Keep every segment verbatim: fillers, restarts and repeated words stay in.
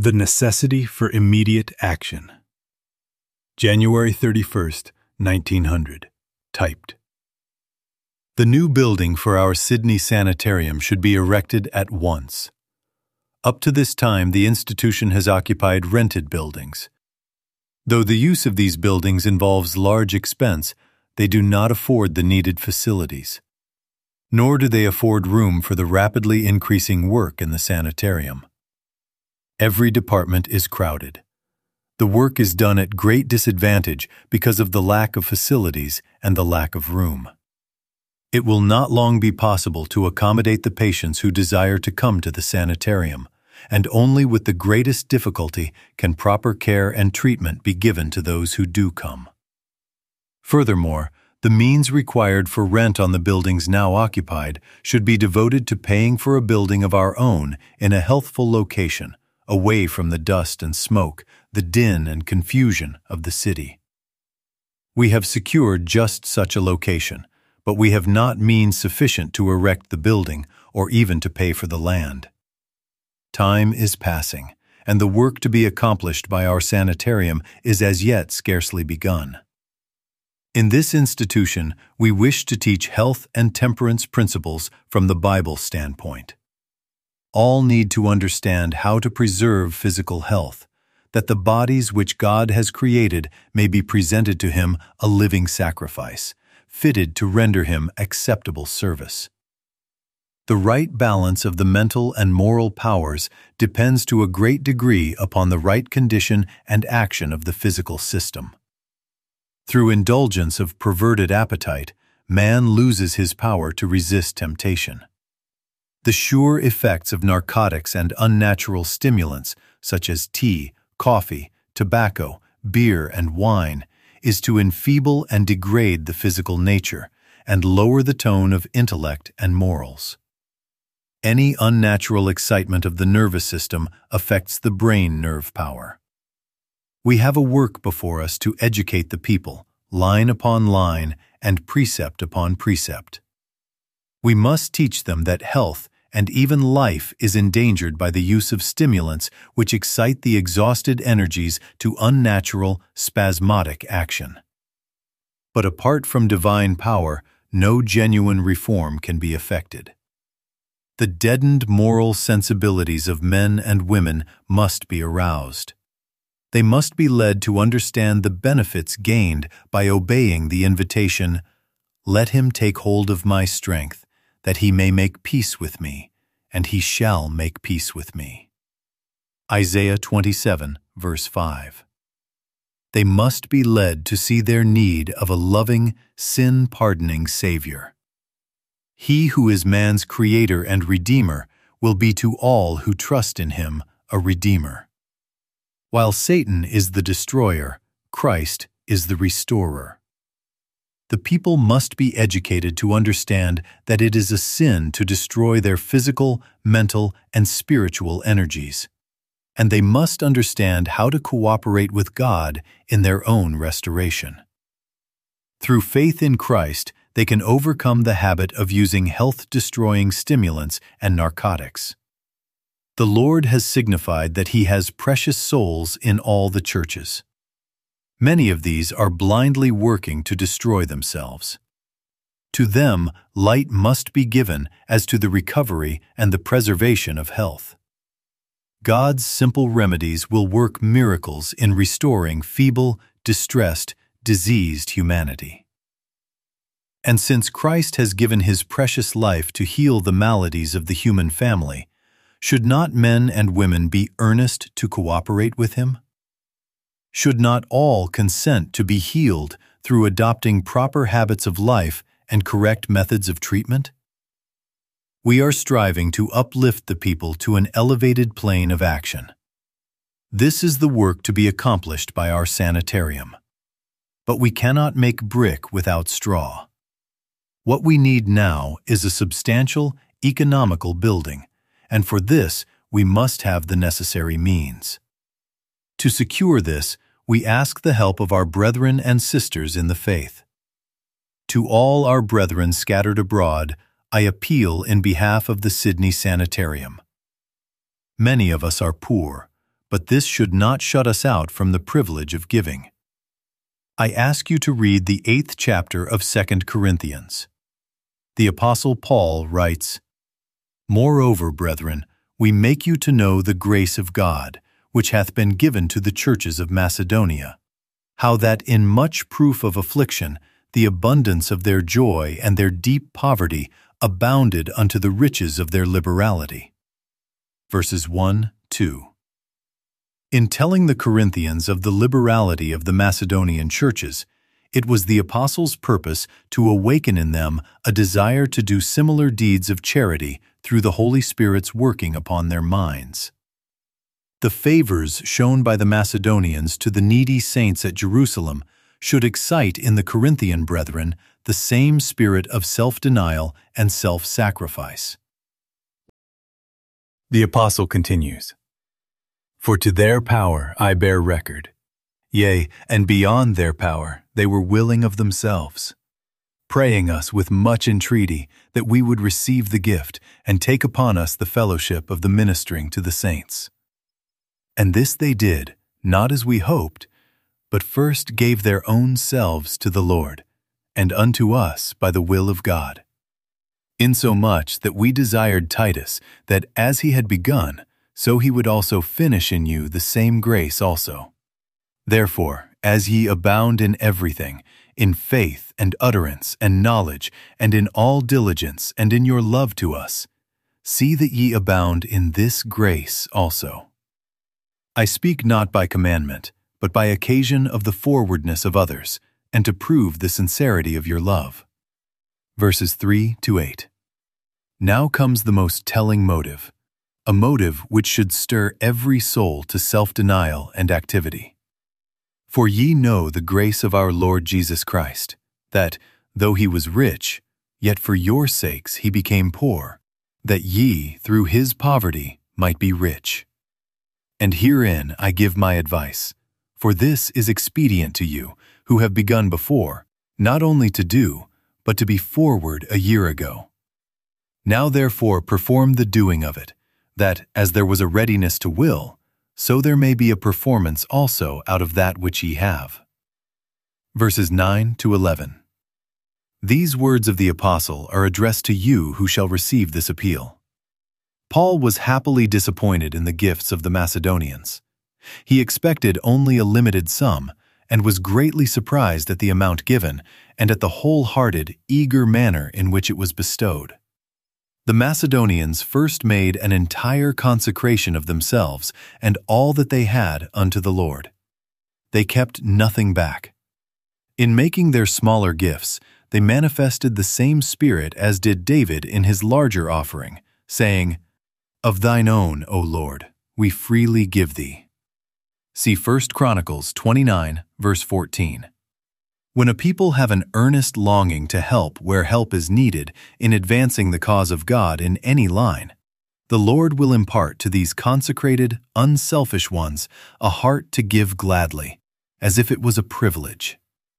The necessity for immediate action. January thirty-first, nineteen hundred. Typed. The new building for our Sydney sanitarium should be erected at once. Up to this time, the institution has occupied rented buildings. Though the use of these buildings involves large expense, they do not afford the needed facilities. Nor do they afford room for the rapidly increasing work in the sanitarium. Every department is crowded. The work is done at great disadvantage because of the lack of facilities and the lack of room. It will not long be possible to accommodate the patients who desire to come to the sanitarium, and only with the greatest difficulty can proper care and treatment be given to those who do come. Furthermore, the means required for rent on the buildings now occupied should be devoted to paying for a building of our own in a healthful location, away from the dust and smoke, the din and confusion of the city. We have secured just such a location, but we have not means sufficient to erect the building or even to pay for the land. Time is passing, and the work to be accomplished by our sanitarium is as yet scarcely begun. In this institution, we wish to teach health and temperance principles from the Bible standpoint. All need to understand how to preserve physical health, that the bodies which God has created may be presented to Him a living sacrifice, fitted to render Him acceptable service. The right balance of the mental and moral powers depends to a great degree upon the right condition and action of the physical system. Through indulgence of perverted appetite, man loses his power to resist temptation. The sure effects of narcotics and unnatural stimulants, such as tea, coffee, tobacco, beer, and wine, is to enfeeble and degrade the physical nature and lower the tone of intellect and morals. Any unnatural excitement of the nervous system affects the brain nerve power. We have a work before us to educate the people, line upon line and precept upon precept. We must teach them that health and even life is endangered by the use of stimulants which excite the exhausted energies to unnatural, spasmodic action. But apart from divine power, no genuine reform can be effected. The deadened moral sensibilities of men and women must be aroused. They must be led to understand the benefits gained by obeying the invitation, "Let him take hold of my strength, that he may make peace with me, and he shall make peace with me." Isaiah twenty-seven, verse five. They must be led to see their need of a loving, sin-pardoning Savior. He who is man's Creator and Redeemer will be to all who trust in Him a Redeemer. While Satan is the destroyer, Christ is the restorer. The people must be educated to understand that it is a sin to destroy their physical, mental, and spiritual energies, and they must understand how to cooperate with God in their own restoration. Through faith in Christ, they can overcome the habit of using health-destroying stimulants and narcotics. The Lord has signified that He has precious souls in all the churches. Many of these are blindly working to destroy themselves. To them, light must be given as to the recovery and the preservation of health. God's simple remedies will work miracles in restoring feeble, distressed, diseased humanity. And since Christ has given His precious life to heal the maladies of the human family, should not men and women be earnest to cooperate with Him? Should not all consent to be healed through adopting proper habits of life and correct methods of treatment? We are striving to uplift the people to an elevated plane of action. This is the work to be accomplished by our sanitarium. But we cannot make brick without straw. What we need now is a substantial, economical building, and for this we must have the necessary means. To secure this, we ask the help of our brethren and sisters in the faith. To all our brethren scattered abroad, I appeal in behalf of the Sydney Sanitarium. Many of us are poor, but this should not shut us out from the privilege of giving. I ask you to read the eighth chapter of Second Corinthians. The Apostle Paul writes, "Moreover, brethren, we make you to know the grace of God, which hath been given to the churches of Macedonia, how that in much proof of affliction the abundance of their joy and their deep poverty abounded unto the riches of their liberality." Verses one, two. In telling the Corinthians of the liberality of the Macedonian churches, it was the apostles' purpose to awaken in them a desire to do similar deeds of charity through the Holy Spirit's working upon their minds. The favors shown by the Macedonians to the needy saints at Jerusalem should excite in the Corinthian brethren the same spirit of self-denial and self-sacrifice. The apostle continues, "For to their power I bear record. Yea, and beyond their power they were willing of themselves, praying us with much entreaty that we would receive the gift and take upon us the fellowship of the ministering to the saints. And this they did, not as we hoped, but first gave their own selves to the Lord, and unto us by the will of God. Insomuch that we desired Titus, that as he had begun, so he would also finish in you the same grace also. Therefore, as ye abound in everything, in faith and utterance and knowledge, and in all diligence, and in your love to us, see that ye abound in this grace also. I speak not by commandment, but by occasion of the forwardness of others, and to prove the sincerity of your love." Verses three to eight. Now comes the most telling motive, a motive which should stir every soul to self-denial and activity. "For ye know the grace of our Lord Jesus Christ, that, though he was rich, yet for your sakes he became poor, that ye, through his poverty, might be rich. And herein I give my advice, for this is expedient to you, who have begun before, not only to do, but to be forward a year ago. Now therefore perform the doing of it, that, as there was a readiness to will, so there may be a performance also out of that which ye have." Verses nine to eleven. These words of the apostle are addressed to you who shall receive this appeal. Paul was happily disappointed in the gifts of the Macedonians. He expected only a limited sum, and was greatly surprised at the amount given and at the wholehearted, eager manner in which it was bestowed. The Macedonians first made an entire consecration of themselves and all that they had unto the Lord. They kept nothing back. In making their smaller gifts, they manifested the same spirit as did David in his larger offering, saying, "Of thine own, O Lord, we freely give thee." See First Chronicles twenty-nine, verse fourteen. When a people have an earnest longing to help where help is needed in advancing the cause of God in any line, the Lord will impart to these consecrated, unselfish ones a heart to give gladly, as if it was a privilege.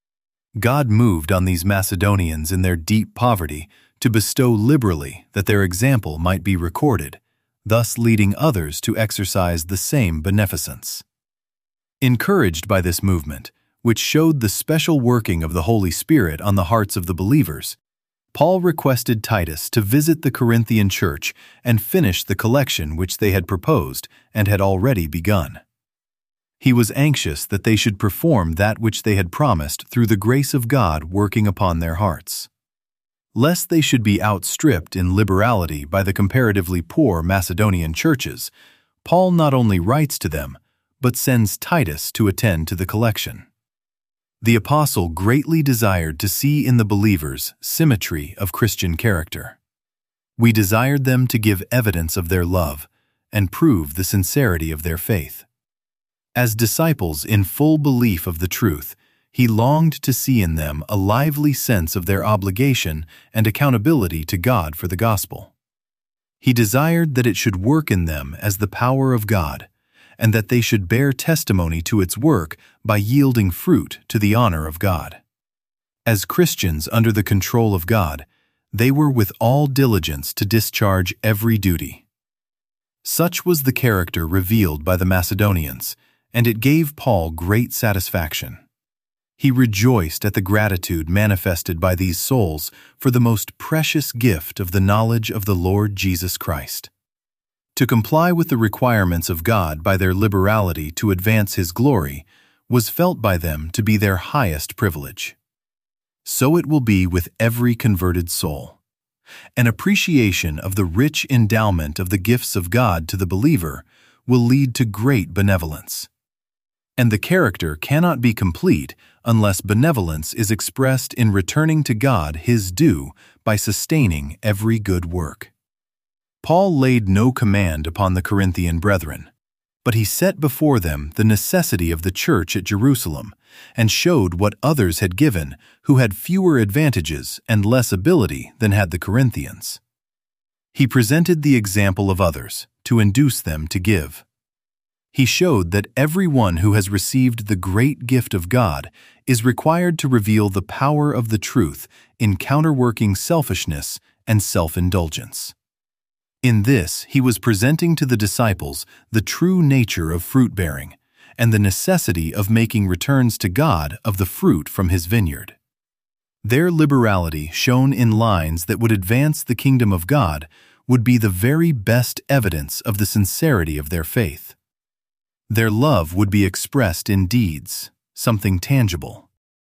God moved on these Macedonians in their deep poverty to bestow liberally that their example might be recorded, thus leading others to exercise the same beneficence. Encouraged by this movement, which showed the special working of the Holy Spirit on the hearts of the believers, Paul requested Titus to visit the Corinthian church and finish the collection which they had proposed and had already begun. He was anxious that they should perform that which they had promised through the grace of God working upon their hearts. Lest they should be outstripped in liberality by the comparatively poor Macedonian churches, Paul not only writes to them, but sends Titus to attend to the collection. The apostle greatly desired to see in the believers symmetry of Christian character. We desired them to give evidence of their love and prove the sincerity of their faith. As disciples in full belief of the truth, he longed to see in them a lively sense of their obligation and accountability to God for the gospel. He desired that it should work in them as the power of God, and that they should bear testimony to its work by yielding fruit to the honor of God. As Christians under the control of God, they were with all diligence to discharge every duty. Such was the character revealed by the Macedonians, and it gave Paul great satisfaction. He rejoiced at the gratitude manifested by these souls for the most precious gift of the knowledge of the Lord Jesus Christ. To comply with the requirements of God by their liberality to advance His glory was felt by them to be their highest privilege. So it will be with every converted soul. An appreciation of the rich endowment of the gifts of God to the believer will lead to great benevolence. And the character cannot be complete unless benevolence is expressed in returning to God His due by sustaining every good work. Paul laid no command upon the Corinthian brethren, but he set before them the necessity of the church at Jerusalem and showed what others had given who had fewer advantages and less ability than had the Corinthians. He presented the example of others to induce them to give. He showed that everyone who has received the great gift of God is required to reveal the power of the truth in counterworking selfishness and self-indulgence. In this, he was presenting to the disciples the true nature of fruit-bearing and the necessity of making returns to God of the fruit from His vineyard. Their liberality, shown in lines that would advance the kingdom of God, would be the very best evidence of the sincerity of their faith. Their love would be expressed in deeds, something tangible.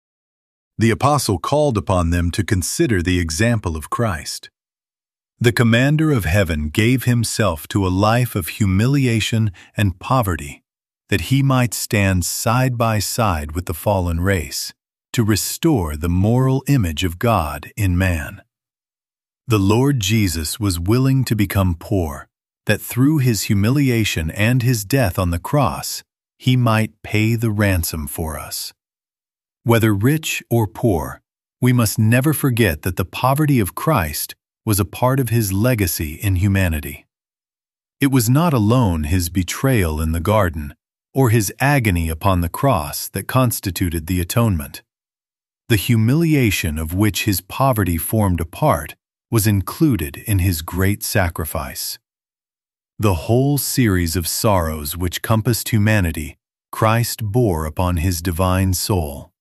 The apostle called upon them to consider the example of Christ. The commander of heaven gave himself to a life of humiliation and poverty, that he might stand side by side with the fallen race, to restore the moral image of God in man. The Lord Jesus was willing to become poor, that through His humiliation and His death on the cross, He might pay the ransom for us. Whether rich or poor, we must never forget that the poverty of Christ was a part of His legacy in humanity. It was not alone His betrayal in the garden or His agony upon the cross that constituted the atonement. The humiliation of which His poverty formed a part was included in His great sacrifice. The whole series of sorrows which compassed humanity, Christ bore upon His divine soul,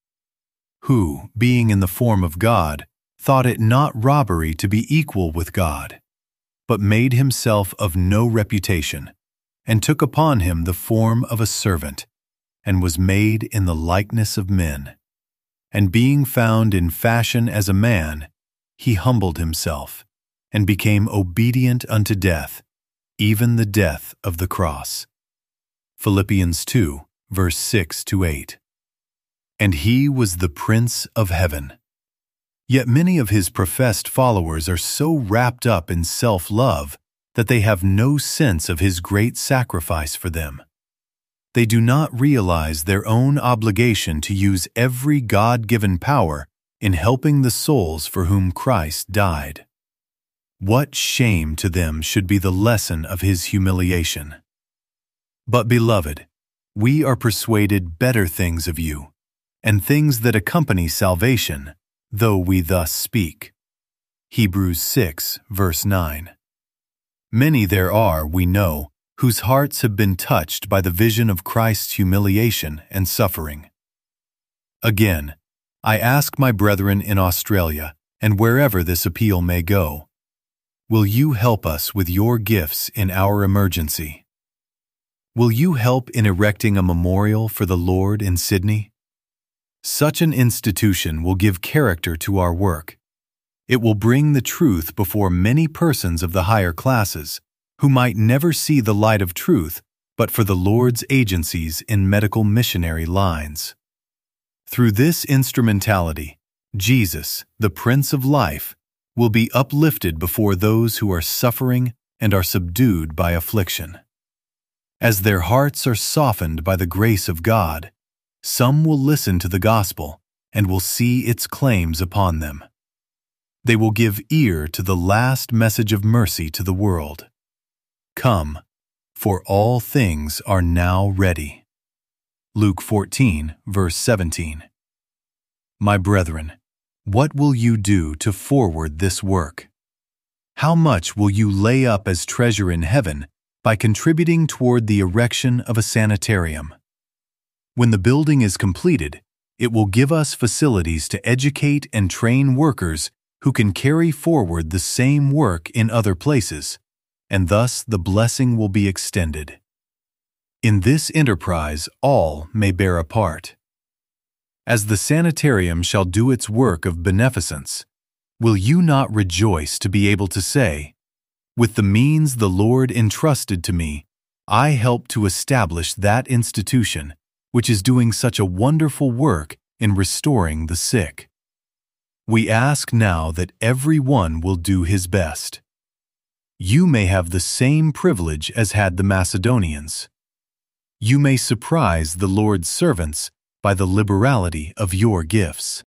who, being in the form of God, thought it not robbery to be equal with God, but made Himself of no reputation, and took upon Him the form of a servant, and was made in the likeness of men. And being found in fashion as a man, He humbled Himself, and became obedient unto death, even the death of the cross. Philippians two, verse six to eight. And He was the Prince of heaven. Yet many of His professed followers are so wrapped up in self-love that they have no sense of His great sacrifice for them. They do not realize their own obligation to use every God-given power in helping the souls for whom Christ died. What shame to them should be the lesson of His humiliation. But, beloved, we are persuaded better things of you, and things that accompany salvation, though we thus speak. Hebrews six, verse nine. Many there are, we know, whose hearts have been touched by the vision of Christ's humiliation and suffering. Again, I ask my brethren in Australia, and wherever this appeal may go, will you help us with your gifts in our emergency? Will you help in erecting a memorial for the Lord in Sydney? Such an institution will give character to our work. It will bring the truth before many persons of the higher classes, who might never see the light of truth but for the Lord's agencies in medical missionary lines. Through this instrumentality, Jesus, the Prince of Life, will be uplifted before those who are suffering and are subdued by affliction. As their hearts are softened by the grace of God, some will listen to the gospel and will see its claims upon them. They will give ear to the last message of mercy to the world. Come, for all things are now ready. Luke fourteen, verse seventeen. My brethren, what will you do to forward this work? How much will you lay up as treasure in heaven by contributing toward the erection of a sanitarium. When the building is completed, it will give us facilities to educate and train workers who can carry forward the same work in other places, and thus the blessing will be extended. In this enterprise, all may bear a part. As the sanitarium shall do its work of beneficence, will you not rejoice to be able to say, "With the means the Lord entrusted to me, I help to establish that institution which is doing such a wonderful work in restoring the sick"? We ask now that every one will do his best. You may have the same privilege as had the Macedonians. You may surprise the Lord's servants by the liberality of your gifts.